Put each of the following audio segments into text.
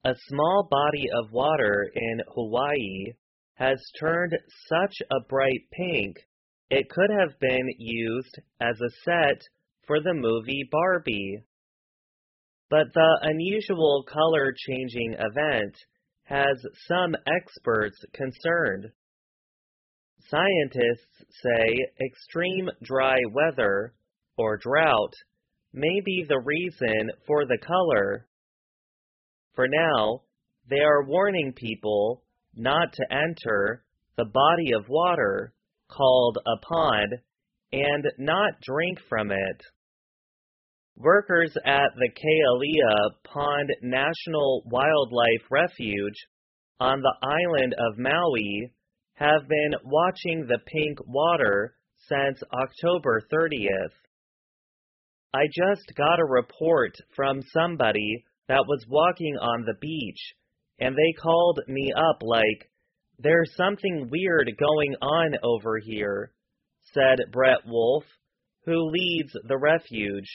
A small body of water in Hawaii has turned such a bright pink it could have been used as a set for the movie Barbie. But the unusual color-changing event has some experts concerned. Scientists say extreme dry weather, or drought, may be the reason for the color. For now, they are warning people not to enter the body of water called a pond and not drink from it. Workers at the Kealia Pond National Wildlife Refuge on the island of Maui have been watching the pink water since October 30th. I just got a report from somebody that was walking on the beach, and they called me up like, "There's something weird going on over here," said Brett Wolf, who leads the refuge.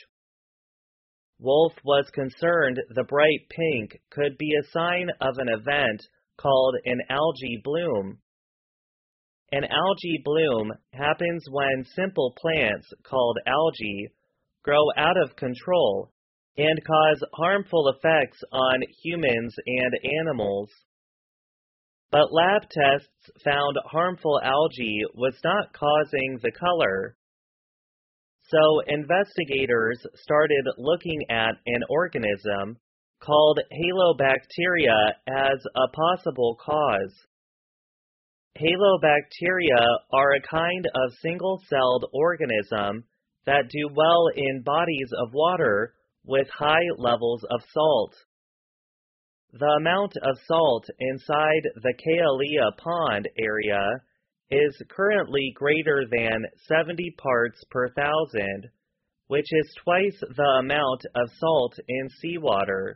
Wolf was concerned the bright pink could be a sign of an event called an algae bloom. An algae bloom happens when simple plants called algae grow out of control and cause harmful effects on humans and animals. But lab tests found harmful algae was not causing the color. So investigators started looking at an organism called halobacteria as a possible cause. Halobacteria are a kind of single-celled organism that do well in bodies of water with high levels of salt. The amount of salt inside the Kealia Pond area is currently greater than 70 parts per thousand, which is twice the amount of salt in seawater.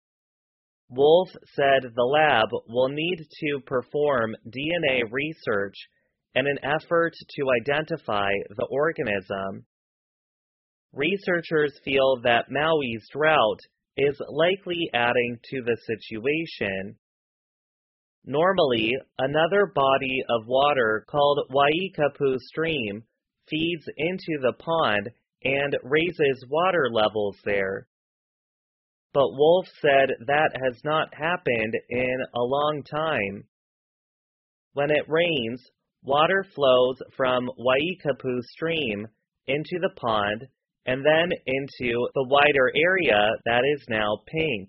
Wolf said the lab will need to perform DNA research in an effort to identify the organism. Researchers feel that Maui's drought is likely adding to the situation. Normally, another body of water called Waikapu Stream feeds into the pond and raises water levels there. But Wolf said that has not happened in a long time. When it rains, water flows from Waikapu Stream into the pond and then into the wider area that is now pink.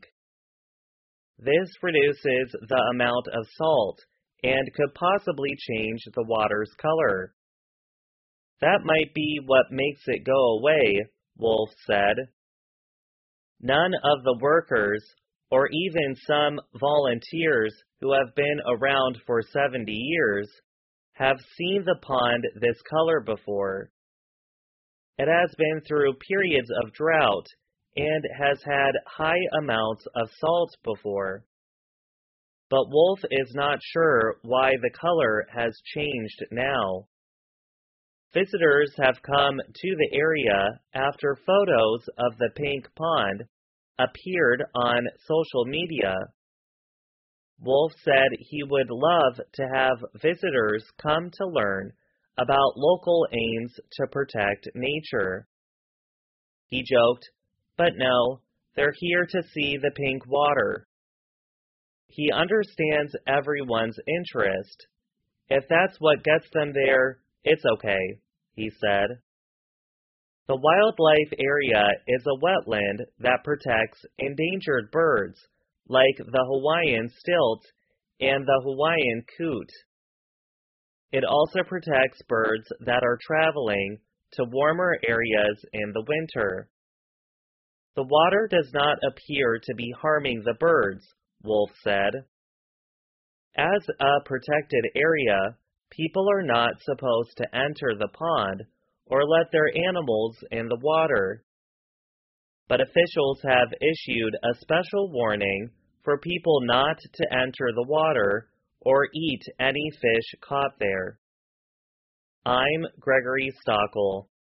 This reduces the amount of salt and could possibly change the water's color. That might be what makes it go away, Wolf said. None of the workers, or even some volunteers who have been around for 70 years, have seen the pond this color before. It has been through periods of drought and has had high amounts of salt before. But Wolf is not sure why the color has changed now. Visitors have come to the area after photos of the pink pond appeared on social media. Wolf said he would love to have visitors come to learn about local aims to protect nature. He joked, but no, they're here to see the pink water. He understands everyone's interest. If that's what gets them there, it's okay, he said. The wildlife area is a wetland that protects endangered birds like the Hawaiian stilt and the Hawaiian coot. It also protects birds that are traveling to warmer areas in the winter. The water does not appear to be harming the birds, Wolf said. As a protected area, people are not supposed to enter the pond or let their animals in the water. But officials have issued a special warning for people not to enter the water or eat any fish caught there. I'm Gregory Stockel.